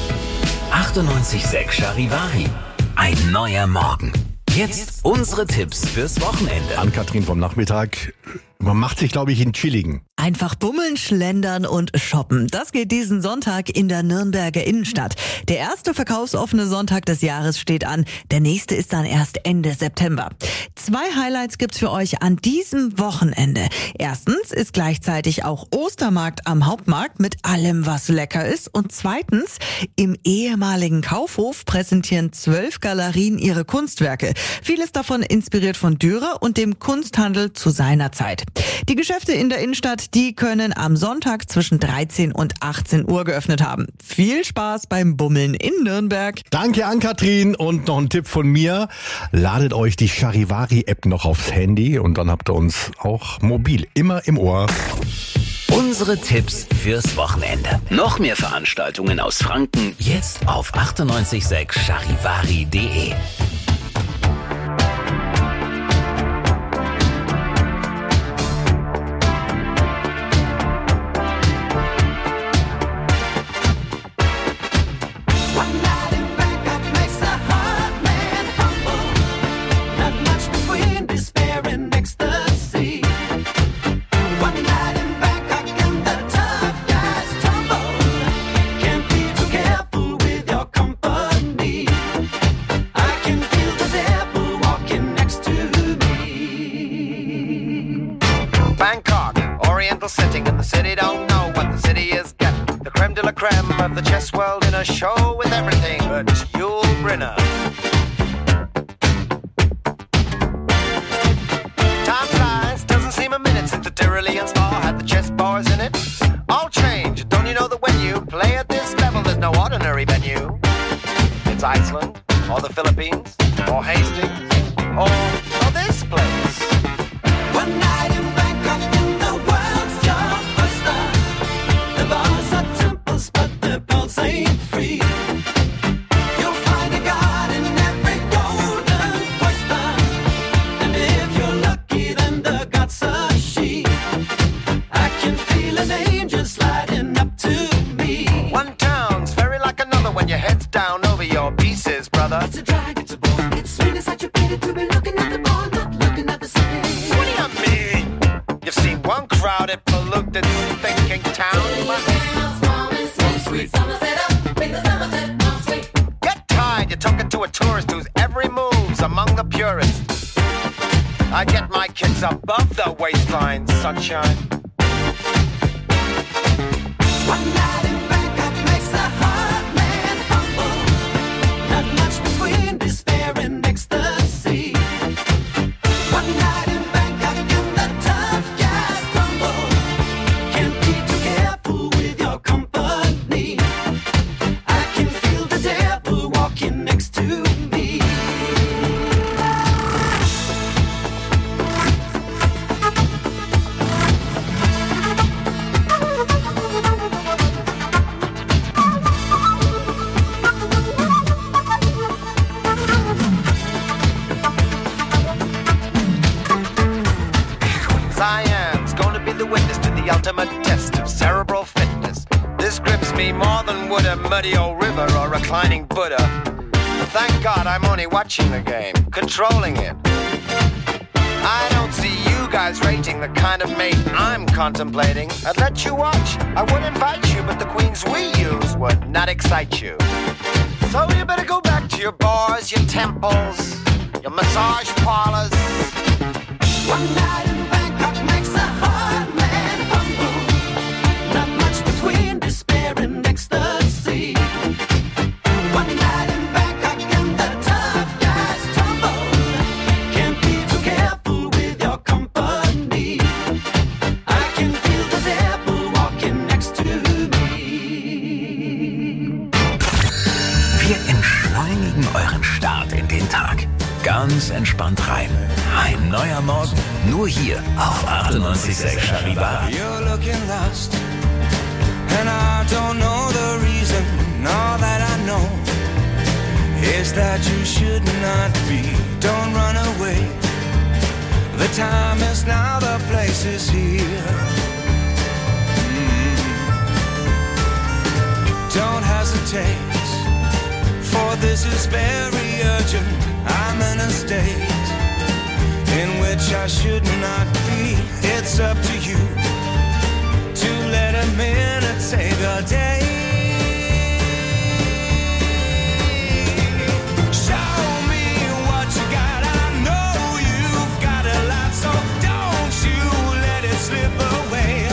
98,6 Charivari. Ein neuer Morgen. Jetzt unsere Tipps fürs Wochenende. Ann-Kathrin vom Nachmittag. Man macht sich, glaube ich, in chilligen. Einfach bummeln, schlendern und shoppen. Das geht diesen Sonntag in der Nürnberger Innenstadt. Der erste verkaufsoffene Sonntag des Jahres steht an. Der nächste ist dann erst Ende September. 2 Highlights gibt's für euch an diesem Wochenende. Erstens ist gleichzeitig auch Ostermarkt am Hauptmarkt mit allem, was lecker ist. Und zweitens, im ehemaligen Kaufhof präsentieren 12 Galerien ihre Kunstwerke. Vieles davon inspiriert von Dürer und dem Kunsthandel zu seiner Zeit. Die Geschäfte in der Innenstadt, die können am Sonntag zwischen 13 und 18 Uhr geöffnet haben. Viel Spaß beim Bummeln in Nürnberg. Danke an Katrin und noch ein Tipp von mir. Ladet euch die Charivari-App noch aufs Handy und dann habt ihr uns auch mobil immer im Ohr. Unsere Tipps fürs Wochenende. Noch mehr Veranstaltungen aus Franken jetzt auf 98.6 charivari.de. Setting in the city, don't know what the city is getting. The creme de la creme of the chess world in a show with everything but Yul Brynner. Time flies, doesn't seem a minute since the Tyrolean spa had the chess bars in it. All change, don't you know that when you play at this level, there's no ordinary venue? It's Iceland, or the Philippines, or Hastings, or this place. One night in Bangkok in the world's blockbuster. The bars are temples, but the pulse ain't free. You'll find a god in every golden oyster, and if you're lucky, then the god's a she. I can feel an angel sliding up to me. One town's very like another when your head's down over your pieces, brother. It's a drag, it's a bore, it's really such a pity to be looking at the bar, not looking at the city. What do you mean? You've seen one crowded, polluted, thinking town. Get tired, you're talking to a tourist whose every move's among the purists. I get my kids above the waistline, sunshine. One night in Bangkok makes the heart man humble. Not much between despair and ecstasy. One night in Bangkok and the tough guys crumble. Can't be too careful with your company. I can feel the devil walking next to me. Science, gonna be the witness to the ultimate test of cerebral fitness. This grips me more than would a muddy old river or reclining Buddha. But thank God I'm only watching the game, controlling it. I don't see you guys rating the kind of mate I'm contemplating. I'd let you watch, I would invite you, but the queens we use would not excite you. So you better go back to your bars, your temples, your massage parlors. One night in Bangkok makes a hard man humble. Not much between despair and ecstasy. One night in Bangkok and the tough guys tumble. Can't be too careful with your company. I can feel the devil walking next to me. Wir entschleunigen euren Start in den Tag. Ganz entspannt rein. Ein neuer Morgen. Nur hier auf 98.6 Charivari. You're looking lost, and I don't know the reason. All that I know is that you should not be. Don't run away. The time is now, the place is here. Don't hesitate, for this is very urgent. I'm in a state in which I should not be. It's up to you to let a minute save your day. Show me what you got. I know you've got a lot, so don't you let it slip away.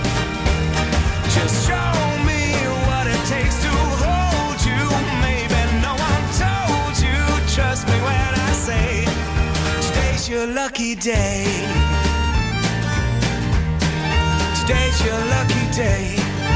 Just show me what it takes to hold you. Maybe no one told you. Trust me when I say today's your lucky day. Today's your lucky day.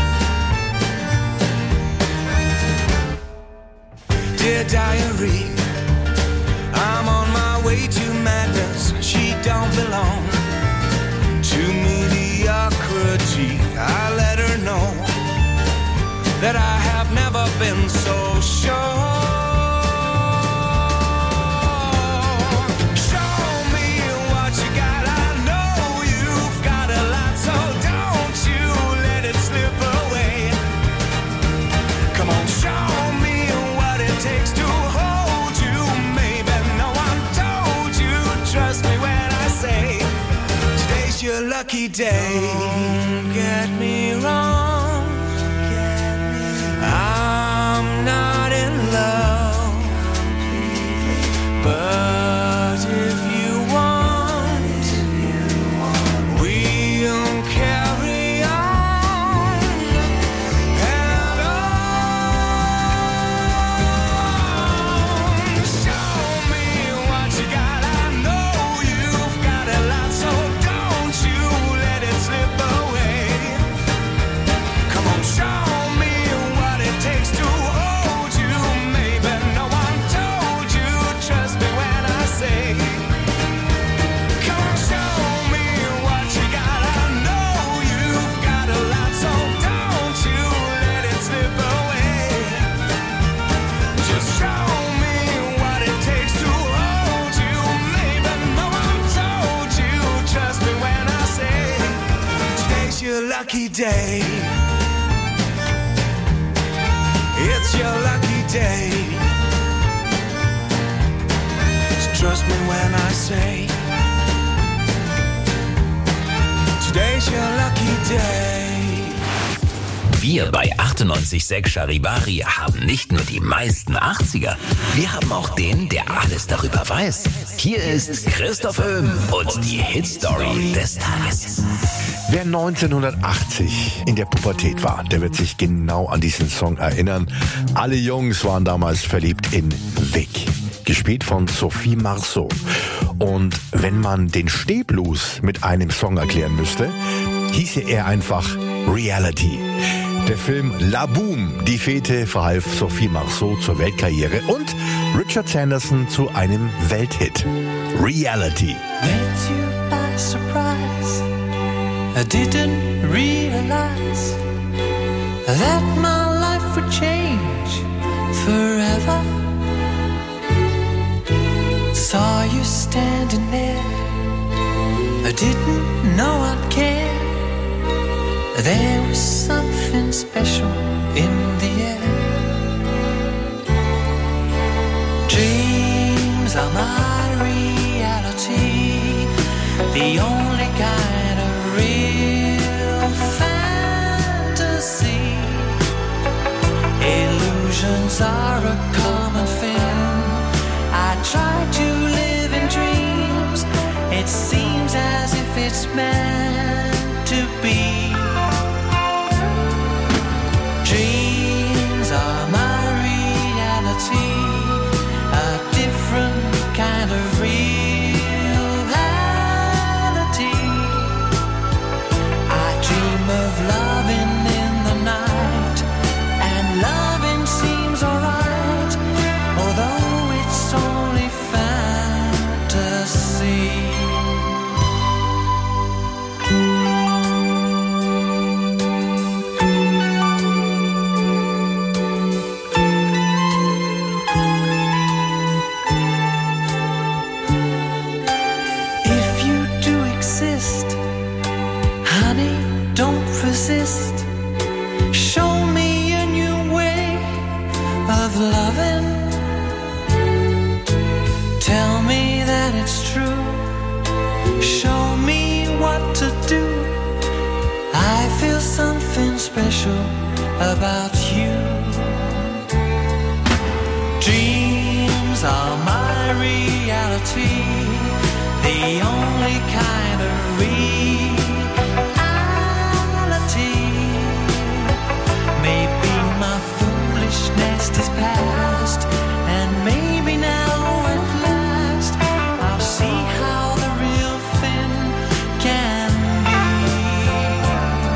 Dear diary, I'm on my way to madness. She don't belong to mediocrity. I let her know that I have never been so sure. Your lucky day. Don't get me wrong, I'm not in love, but if you want, we'll carry on and on. Show me what you got. I know you've got a lot, so lucky day. It's your lucky day. So trust me when I say today's your lucky day. Wir bei 98.6 Charivari haben nicht nur die meisten 80er, wir haben auch den, der alles darüber weiß. Hier ist Christoph Öhm und die Hitstory des Tages. Wer 1980 in der Pubertät war, der wird sich genau an diesen Song erinnern. Alle Jungs waren damals verliebt in Vic, gespielt von Sophie Marceau. Und wenn man den Stehblues mit einem Song erklären müsste, hieße er einfach Reality. Der Film La Boom, die Fete, verhalf Sophie Marceau zur Weltkarriere und Richard Sanderson zu einem Welthit. Reality. Met you by surprise. I didn't realize that my life would change forever. Saw you standing there. I didn't know I'd care. There was something special in the air. Dreams are my reality, the only kind of real fantasy. Illusions are a common thing. I try to live in dreams. It seems as if it's meant to be. Dreams are my reality, a different kind of reality. I dream of loving in the night, and loving seems alright, although it's only fantasy. Resist. Show me a new way of loving. Tell me that it's true. Show me what to do. I feel something special about you. Dreams are my reality, the only kind of reality. Maybe my foolishness is past, and maybe now at last I'll see how the real thing can be.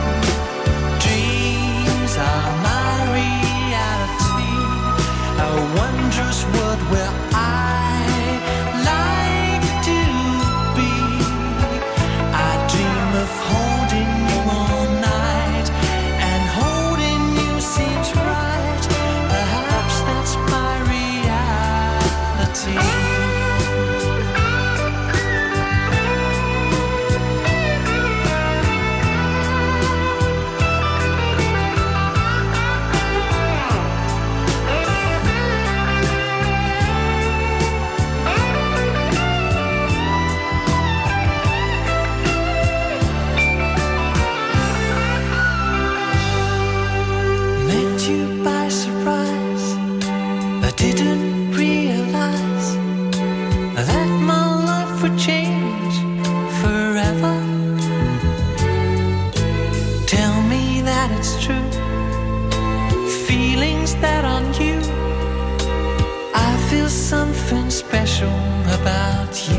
that it's true. Feelings that aren't you. I feel something special about you.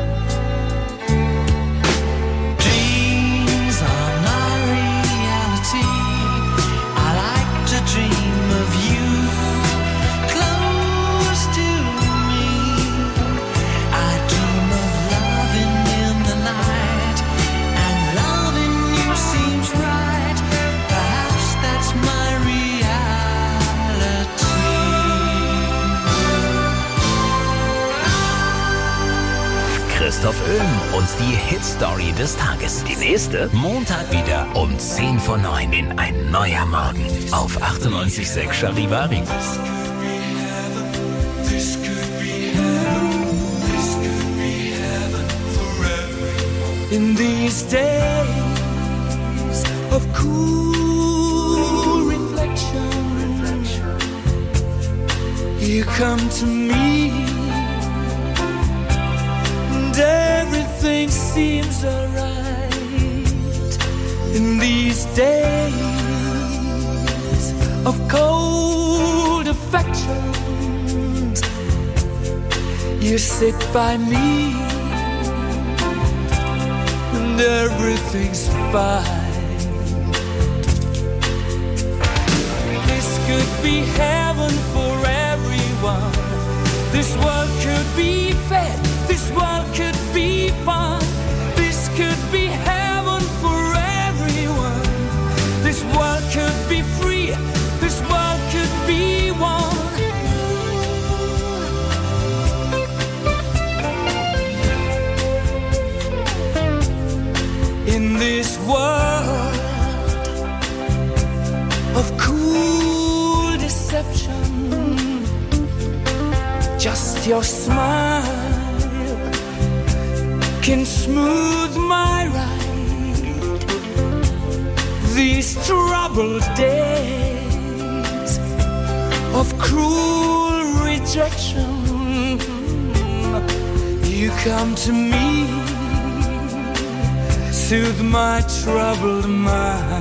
Dreams are my reality. I like to dream of you close to me. I dream of loving in the night, and loving you seems right. Perhaps that's my reality. Christoph Öhm und die Hit-Story des Tages. Die nächste Montag wieder um 10 vor 9 in Ein neuer Morgen auf 98.6 Charivari. In these days of cool reflection, you come to me, and everything seems alright. In these days of cold affections, you sit by me, and everything's fine. This could be heaven for everyone. This world could be fair. This world could be fun. This could be heaven for everyone. This world could be free. This world could be one. In this world of cool deception, just your smile can smooth my ride. These troubled days of cruel rejection, you come to me, soothe my troubled mind.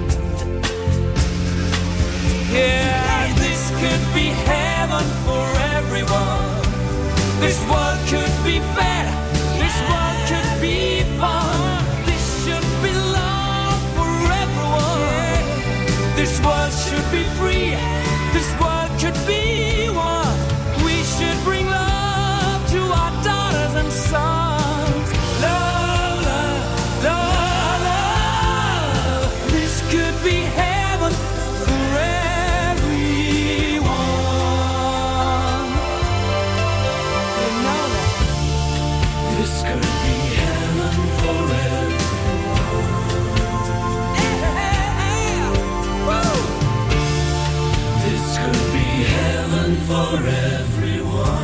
Yeah, this could be heaven for everyone. This world could be fair. This world could be fun. This should be love for everyone. This world should be free. This world could be one. We should bring love to our daughters and sons. Love, love, love, love. This could be heaven for everyone. You know that. This could be heaven for everyone. Woo. This could be heaven for everyone.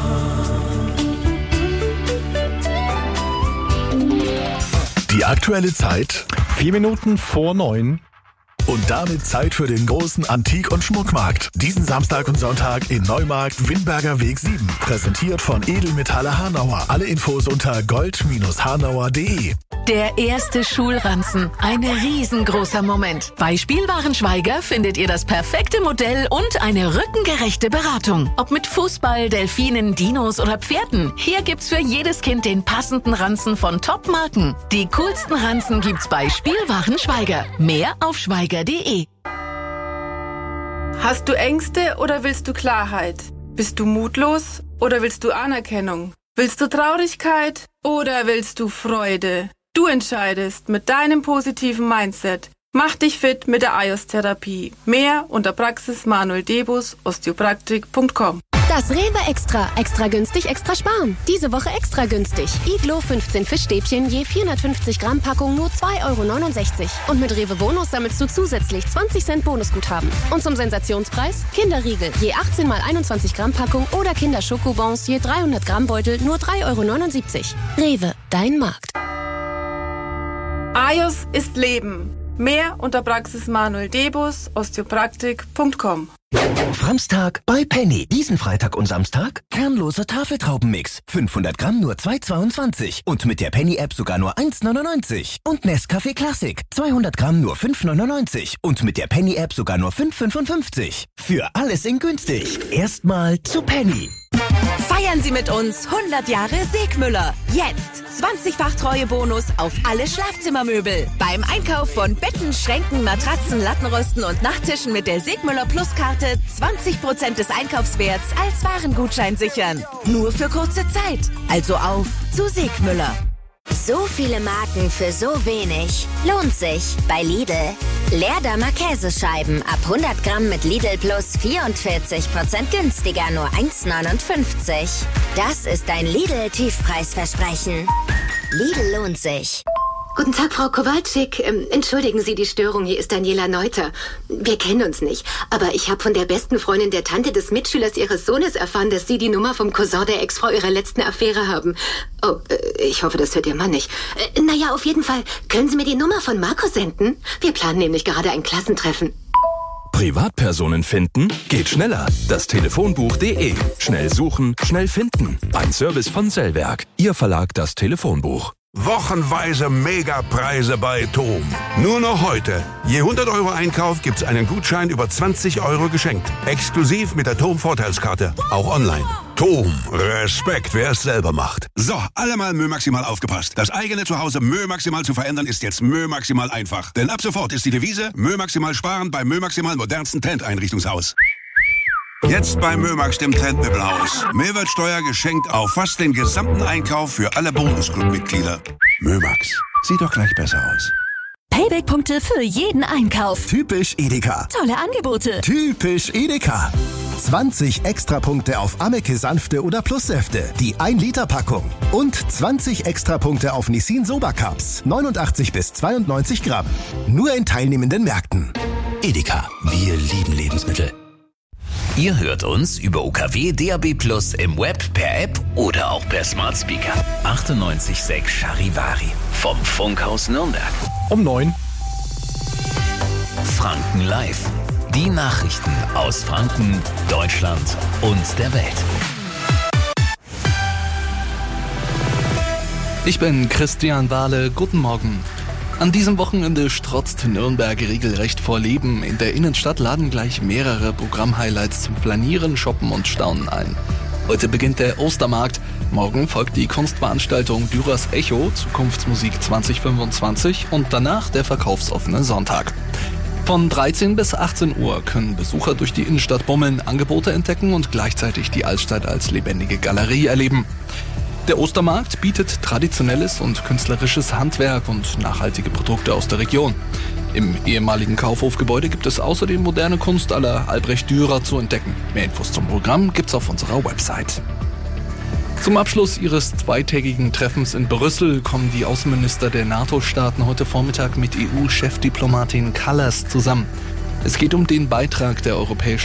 Die aktuelle Zeit 4 Minuten vor 9. und damit Zeit für den großen Antik- und Schmuckmarkt. Diesen Samstag und Sonntag in Neumarkt Windberger Weg 7. Präsentiert von Edelmetalle Hanauer. Alle Infos unter gold-hanauer.de. Der erste Schulranzen. Ein riesengroßer Moment. Bei Spielwarenschweiger findet ihr das perfekte Modell und eine rückengerechte Beratung. Ob mit Fußball, Delfinen, Dinos oder Pferden. Hier gibt's für jedes Kind den passenden Ranzen von Top-Marken. Die coolsten Ranzen gibt's bei Spielwarenschweiger. Mehr auf schweiger.de. Hast du Ängste oder willst du Klarheit? Bist du mutlos oder willst du Anerkennung? Willst du Traurigkeit oder willst du Freude? Du entscheidest mit deinem positiven Mindset. Mach dich fit mit der iOS-Therapie. Mehr unter Praxis Manuel Debus, osteopraktik.com. Das Rewe Extra. Extra günstig, extra sparen. Diese Woche extra günstig. Iglo 15 Fischstäbchen je 450 Gramm Packung nur 2,69 €. Und mit Rewe Bonus sammelst du zusätzlich 20 Cent Bonusguthaben. Und zum Sensationspreis Kinderriegel je 18 mal 21 Gramm Packung oder Kinderschokobons je 300 Gramm Beutel nur 3,79 €. Rewe, dein Markt. iOS ist Leben. Mehr unter Praxis Manuel Debus, osteopraktik.com. Framstag bei Penny. Diesen Freitag und Samstag kernloser Tafeltraubenmix. 500 Gramm nur 2,22. Und mit der Penny-App sogar nur 1,99. Und Nescafé Classic. 200 Gramm nur 5,99. Und mit der Penny-App sogar nur 5,55. Für alles in günstig. Erstmal zu Penny. Feiern Sie mit uns 100 Jahre Segmüller. Jetzt 20-fach Treuebonus auf alle Schlafzimmermöbel. Beim Einkauf von Betten, Schränken, Matratzen, Lattenrosten und Nachttischen mit der Segmüller Plus-Karte 20% des Einkaufswerts als Warengutschein sichern. Nur für kurze Zeit. Also auf zu Segmüller. So viele Marken für so wenig. Lohnt sich bei Lidl. Leerdammer Käsescheiben ab 100 Gramm mit Lidl Plus 44% günstiger, nur 1,59. Das ist ein Lidl-Tiefpreisversprechen. Lidl lohnt sich. Guten Tag, Frau Kowalczyk. Entschuldigen Sie die Störung, hier ist Daniela Neuter. Wir kennen uns nicht, aber ich habe von der besten Freundin der Tante des Mitschülers Ihres Sohnes erfahren, dass Sie die Nummer vom Cousin der Ex-Frau Ihrer letzten Affäre haben. Oh, ich hoffe, das hört Ihr Mann nicht. Naja, auf jeden Fall, können Sie mir die Nummer von Marco senden? Wir planen nämlich gerade ein Klassentreffen. Privatpersonen finden? Geht schneller. Das Telefonbuch.de. Schnell suchen, schnell finden. Ein Service von Sellwerk. Ihr Verlag das Telefonbuch. Wochenweise Megapreise bei TOM. Nur noch heute. Je 100 € Einkauf gibt's einen Gutschein über 20 € geschenkt. Exklusiv mit der TOM Vorteilskarte. Auch online. TOM. Respekt, wer es selber macht. So, alle mal Mö Maximal aufgepasst. Das eigene Zuhause Mö Maximal zu verändern ist jetzt Mö Maximal einfach. Denn ab sofort ist die Devise Mö Maximal sparen bei Mö Maximal modernsten Trendeinrichtungshaus. Jetzt bei Mömax, dem Trendmöbelhaus. Mehrwertsteuer geschenkt auf fast den gesamten Einkauf für alle Bonusclub-Mitglieder. Mömax. Sieht doch gleich besser aus. Payback-Punkte für jeden Einkauf. Typisch Edeka. Tolle Angebote. Typisch Edeka. 20 Extrapunkte auf Ameke Sanfte oder Plussäfte, die 1-Liter-Packung. Und 20 Extrapunkte auf Nissin Soba Cups, 89 bis 92 Gramm. Nur in teilnehmenden Märkten. Edeka, wir lieben Lebensmittel. Ihr hört uns über UKW DAB+ im Web, per App oder auch per Smart Speaker. 98.6 Charivari vom Funkhaus Nürnberg. Um 9. Franken Live. Die Nachrichten aus Franken, Deutschland und der Welt. Ich bin Christian Wahle. Guten Morgen. An diesem Wochenende strotzt Nürnberg regelrecht vor Leben. In der Innenstadt laden gleich mehrere Programmhighlights zum Flanieren, Shoppen und Staunen ein. Heute beginnt der Ostermarkt. Morgen folgt die Kunstveranstaltung Dürers Echo, Zukunftsmusik 2025 und danach der verkaufsoffene Sonntag. Von 13 bis 18 Uhr können Besucher durch die Innenstadt bummeln, Angebote entdecken und gleichzeitig die Altstadt als lebendige Galerie erleben. Der Ostermarkt bietet traditionelles und künstlerisches Handwerk und nachhaltige Produkte aus der Region. Im ehemaligen Kaufhofgebäude gibt es außerdem moderne Kunst à la Albrecht Dürer zu entdecken. Mehr Infos zum Programm gibt's auf unserer Website. Zum Abschluss ihres zweitägigen Treffens in Brüssel kommen die Außenminister der NATO-Staaten heute Vormittag mit EU-Chefdiplomatin Kallas zusammen. Es geht um den Beitrag der europäischen